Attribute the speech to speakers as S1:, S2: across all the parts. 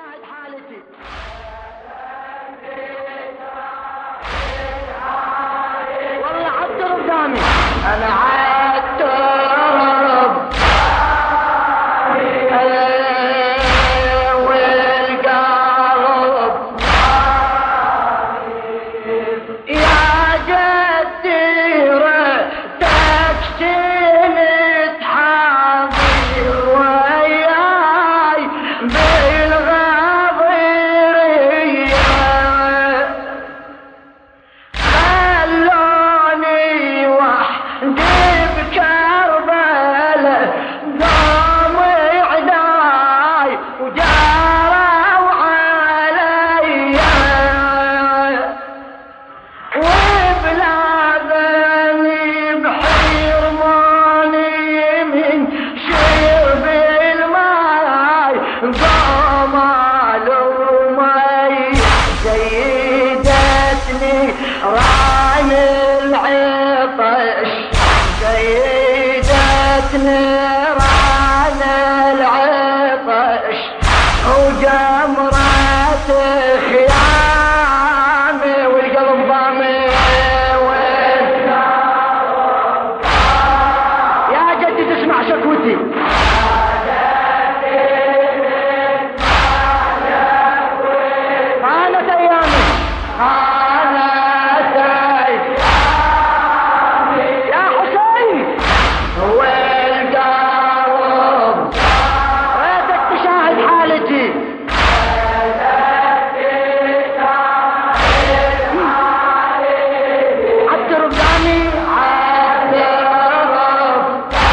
S1: تشاهد حالتي. والله عالدرب قدامي انا عالدرب والقلب يا جديرة تكسين تحاضر وياي بالغضيرية خلوني وحدي بكربلة قوم عداي وجاروا عليا وبلادني بحرماني من شرب الماي قاموا مي زيدتني ران العطش زيدتني ران العطش وجمرة خيامي والقلب ضامي يا جدي تسمع شكوتي قالت ايامي قالت ايامي يا حسين هو القلب ريتك تشاهد حالتي عالدرب دامي عالدرب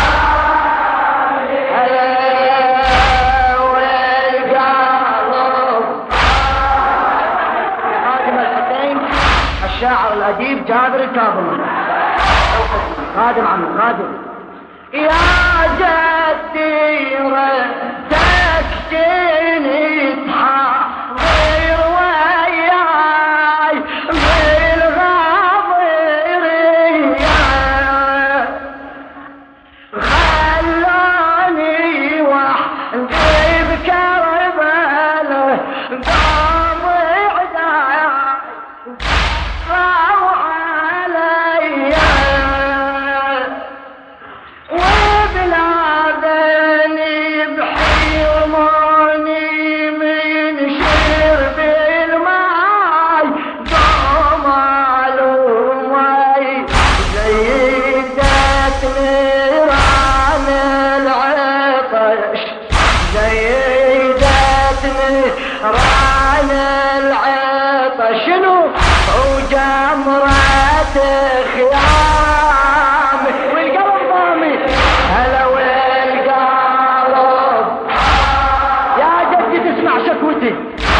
S1: والقلب خادم الحسين الشاعر الأديب جابر الكاظمي خادم عمي خادم يا جدي تكتيني تحضر وياي بالغضيرية خلوني وحدي بكربلة قام عداي وجاروا عليا وبلادني بحرماني من شرب الماي قاموا مي زيدتني ران العطش زيدتني ران العطش شنو وجمرة خيامي والقلب ضامي هلا والقلب يا جدي تسمع شكوتي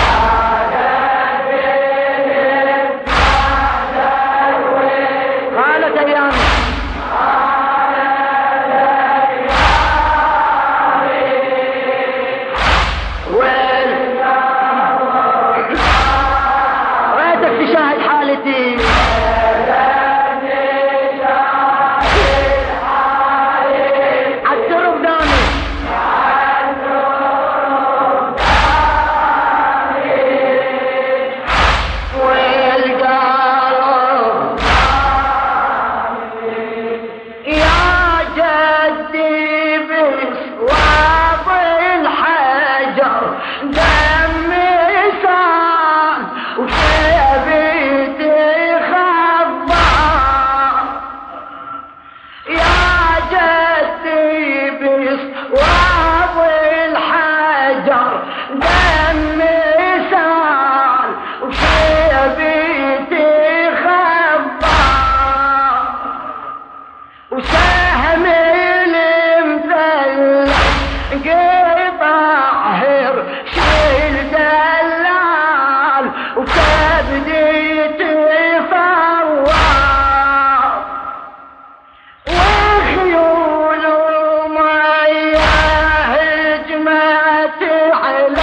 S1: قالت ايامي ريتك تشاهد حالتي عالدرب دامي والقلب يا جدي بسواب الحجر دمي سال وشبيتي خضار يا جدي بسواب الحجر دمي سال وشبيتي خضار وسهمي المثلث قطع هر شيل دلال وكبدي تفوار وخيول مياه هجمت على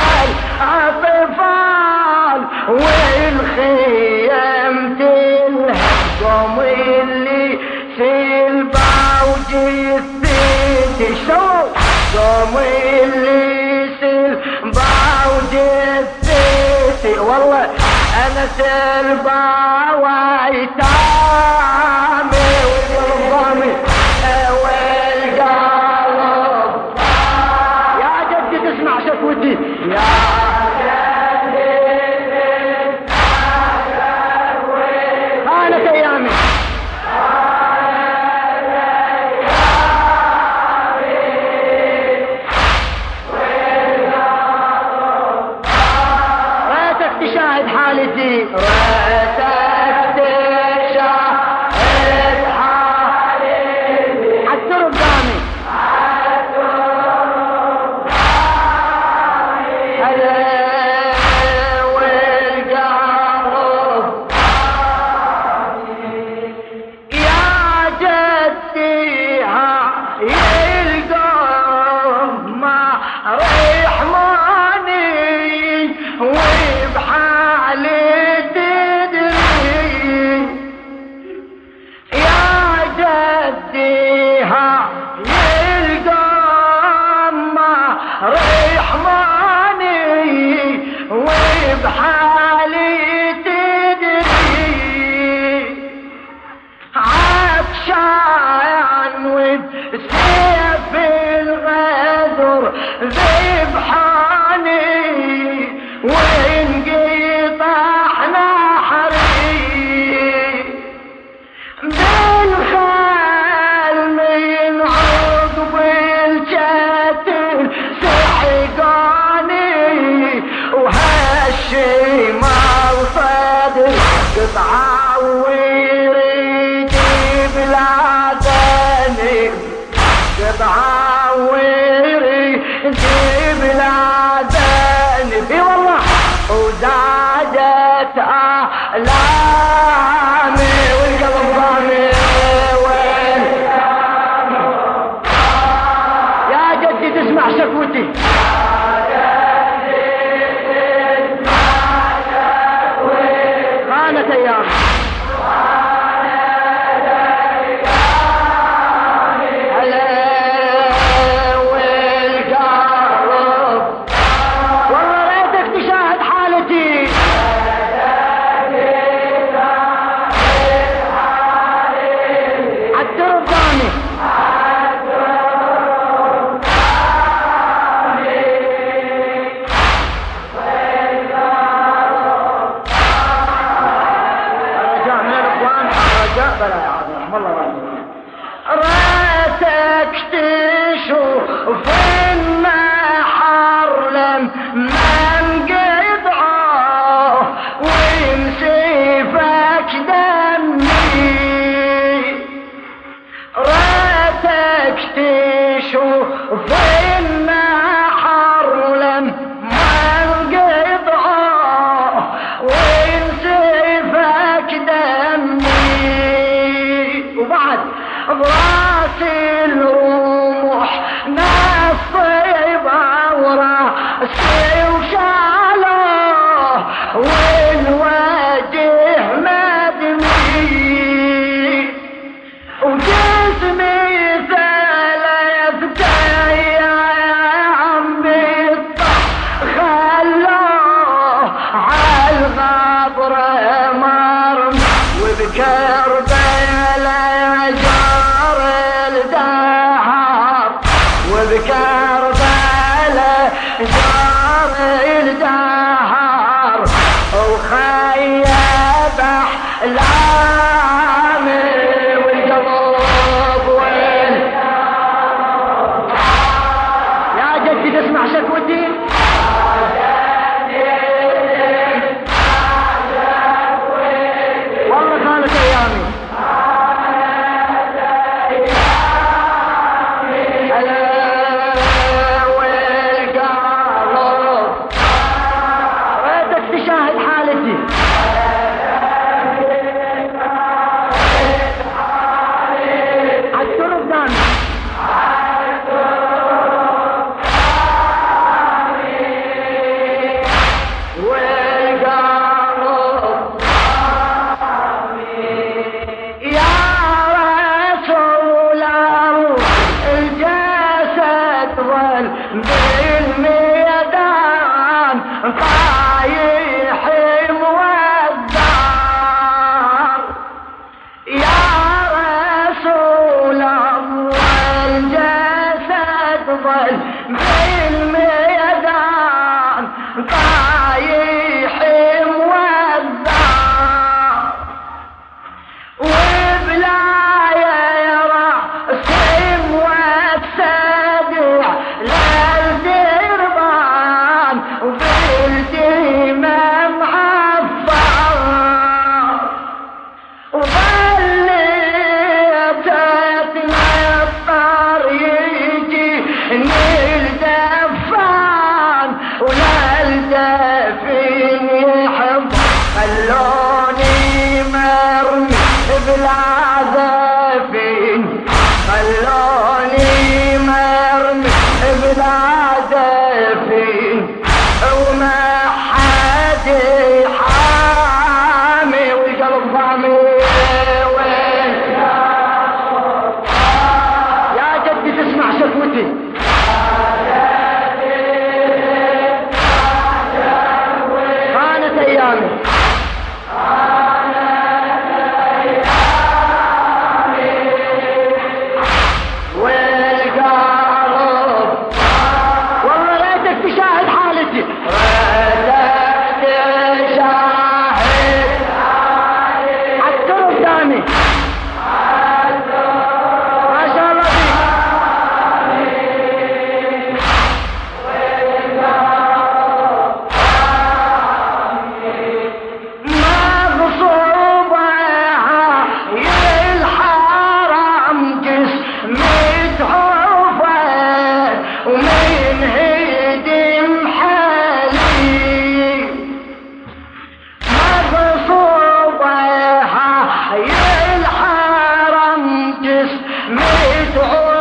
S1: الاطفال والخيام تلهقهم اللي في الباوجي الثيتي شو قوم البوايتامي والقلب ضامي والقلب. يا جدي تسمع شكوتي، يا جدي تسمع شكوتي. هانت ايامي تشاهد حالتي، ريتك تشاهد حالتي. عالترب دامي والقلب. يا جدي هاي القلب ما رحماني وبحالي تدري. يا جدي هاي القلب ما رحماني وبحالي تدري. عطشان وبسيف الغدر ذبحاني وانقطع نحري. بالخال من عقب الجتل سحقاني وهالشي مال صدر قطعة ويريد بلادني. قطعة ويريد بلادني في والله. وزادت آلامي والقلب ضامي وين. يا جدي تسمع شكوتي، خانت ايامي راسك تشوف النحر لما انقطعه ويمسفك دمي. راسك تشوف النحر لما انقطعه ويمسفك دمي. وبعد براس الروح نصيبه وراسي وشاله والوجه مدمي. وجسمي ثلاث ايام بالطح خلوه عالغبر مرمى. وبكربلاء جار الدهر، وبكربلاء جار الدهر وخيب احلامي والقلب وين. يا جدي تسمع شكوتي، والله كانت ايامي والقلب. ريتك تشاهد حالتي، عالترب دامي والقلب. يا رسول الله الجسد ظل بالميدان طايح موذب. بالميدان طايح موذع وبلا يرأس واتسدع للدربان وبالدماء معفر وظليت اتنطر يجي الدفان ولا الدفين يحب خلوني مرمي بلا دفين خلوني مرمي بلا دفين وما حد حامي والقلب ضامي وين يا جدي تسمع شكوتي كانت ايامي والقلب والله ريتك تشاهد حالتي ريتك تشاهد عالتر قدامي ما شاء الله فيك ما بصوبها الحرام جسمي تعوفه ومن هدم حالي ما بصوبها الحرام جسمي تعوفه